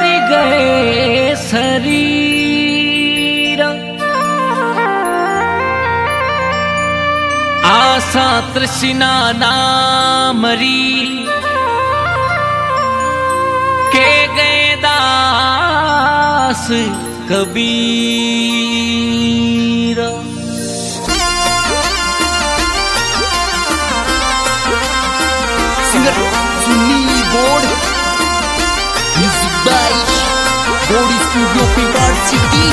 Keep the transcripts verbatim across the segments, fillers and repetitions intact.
मरी गए शरीर आशा तृष्णा ना मरी के गए दास कबीर। सिंगर सुन्नी बोर्ड म्यूजिक बाय बोर्ड स्टूडियो पेपर सिटी।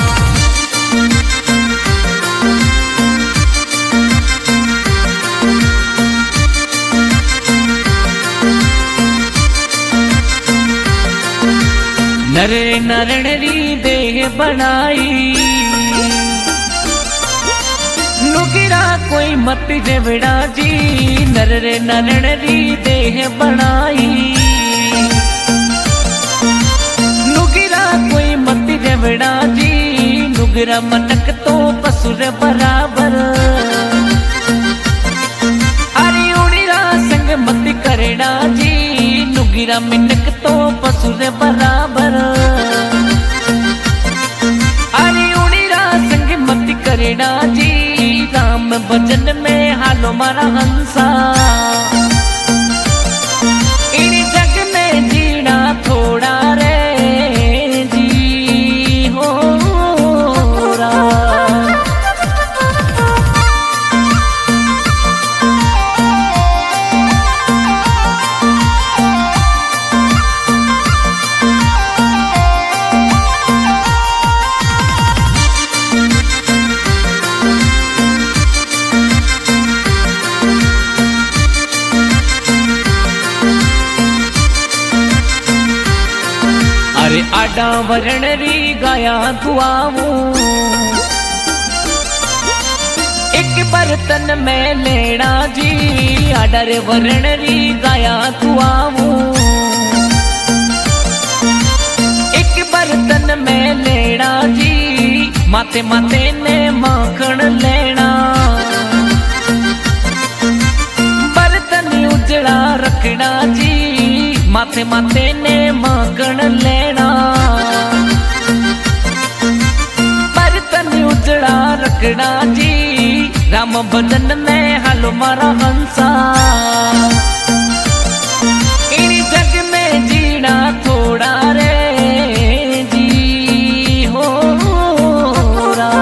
नर नरणरी देह बनाई नुगिरा कोई मत जेवड़ा जी। नर नरणरी देह बनाई नुगिरा कोई मत जेवड़ा जी। नुगिरा मनक तो पसुर बराबर अरे उड़ीरा संग मत करेड़ा जी। नुगिरा मिनक तो पसुर बराबर अरे उड़ीरा संग मत करेड़ा जी। राम भजन में हालो मारा हंसा इन जग में जीना थोड़ा रे जी हो आडा वरण री गाया दुआऊं एक बर्तन में लेना जी। आडा रे वरण री गाया दुआऊं एक बर्तन में लेना जी। माते माते ने माखन लेना बर्तन उजड़ा रखना जी। माथे माथे ने माखन लेना बर्तन उजड़ा रखना जी। राम भजन में हालो मारा हंसा इन जग में जीना थोड़ा रे जी हो रा।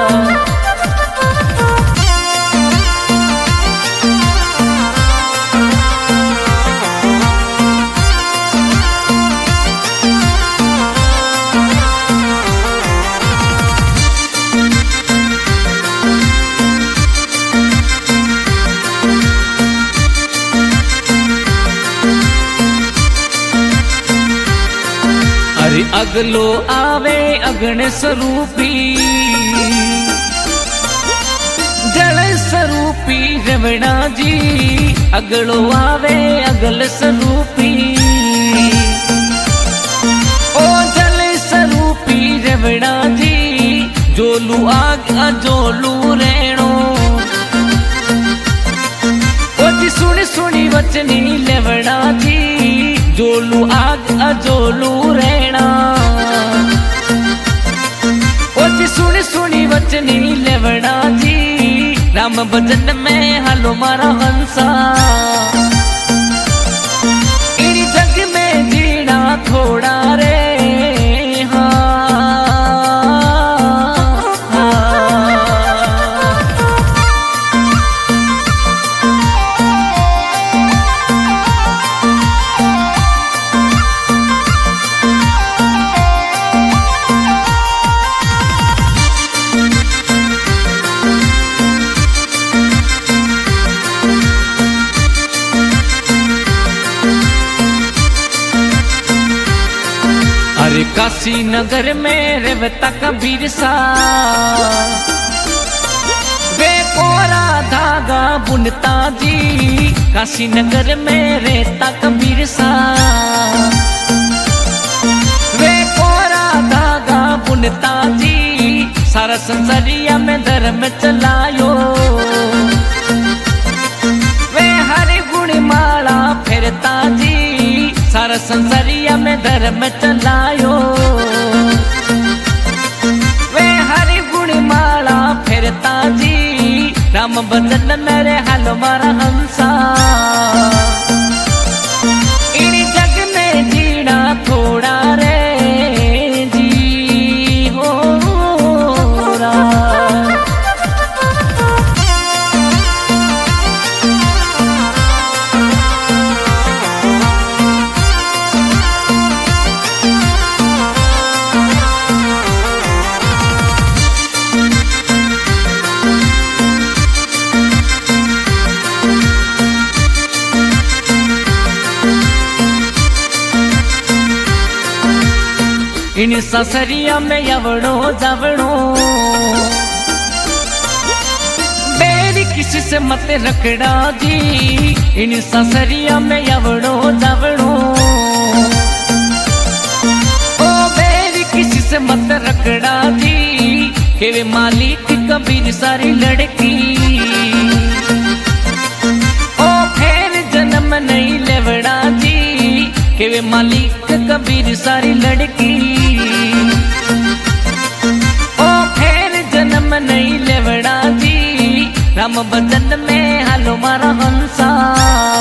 अगलो आवे अगण स्वरूपी जल स्वरूपी रवणा जी। अगलो आवे अगल स्वरूपी ओ जल स्वरूपी रवणा जी। जोलू आग अजोलू रेणो ओ जी सुन सुनी वचनी लेवणा जी। जोलू आग अजोलू रेणा ओ जी सुन सुनी वचनी लेवणा जी। राम भजन में हालो मारा हंसा इन जग में जीना थोड़ा रे हाँ। काशी नगर में रेवता कबीर सा वे कोरा धागा बुनता जी। काशी नगर में रहता कबीर सा वे कोरा धागा बुनता जी। सारा संसारिया में धर्म चलायो वे हरि गुण माला फिरता जी। सारा संसारिया में धर्म चलायो इन ससरिया में यवड़ो जवड़ो बेरी किसी से मत रखड़ा जी। इन ससरिया में यवड़ो जवड़ो ओ बेरी किसी से मत रखड़ा जी। के वे मालिक कबीर सारी लड़की ओ फिर जन्म नहीं लेवड़ा जी। के वे मालिक कबीर सारी लड़की ओ फिर जन्म नहीं लेवड़ा जी। राम बदन में हालो मारा हंसा